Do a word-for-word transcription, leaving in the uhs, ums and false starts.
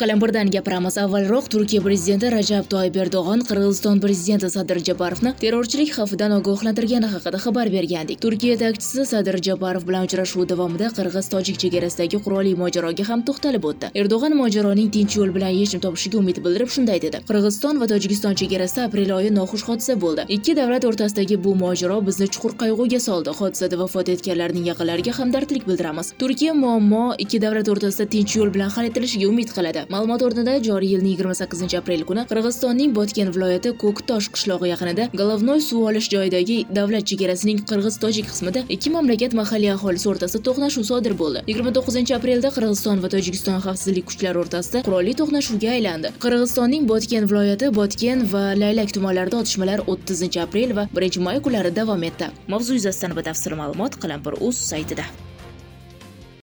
Qalampirdan gapiramiz. Avvalroq Turkiya prezidenti Rajab Toyyib Erdo'g'on Qirg'iziston prezidenti Sadir Japarovni terrorchilik xavfidan ogohlantirgani haqida xabar bergandik. Turkiya yetakchisi Sadir Japarov bilan uchrashuv davomida qirg'iz-tojik chegarasidagi qurolli mojaroga ham to'xtalib o'tdi. Erdo'g'on mojaroning tinch yo'l bilan yechim topishiga umid bildirib shunday dedi: Qirg'iziston va Tojikiston chegarasida aprel oyi noxush hodisa bo'ldi. Ikki davlat o'rtasidagi bu mojaro bizni chuqur qayg'uga soldi. Hodisada vafot etganlarning yaqinlariga hamdardlik bildiramiz. Turkiya muammo ikki davlat o'rtasida tinch yo'l bilan hal etilishiga umid qiladi. Ma'lumot o'rnida joriy yilning yigirma sakkizinchi aprel kuni Qirg'izistonning Botken viloyati Ko'ktosh qishlog'i yaqinida Головной suv olish joyidagi davlat chegarasining qirg'iz-tojik qismida ikki mamlakat mahalliy aholisi o'rtasida to'qnashuv sodir bo'ldi. yigirma to'qqizinchi aprelda Qirg'iziston va Tojikiston xavfsizlik kuchlari o'rtasida qurolli to'qnashuvga aylandi. Qirg'izistonning Botken viloyati Botken va Laylak tumanlarida otishmalar o'ttizinchi aprel va birinchi may kunlari davom etdi. Mavzu yuzasidan batafsil ma'lumot Qalampir.uz saytida.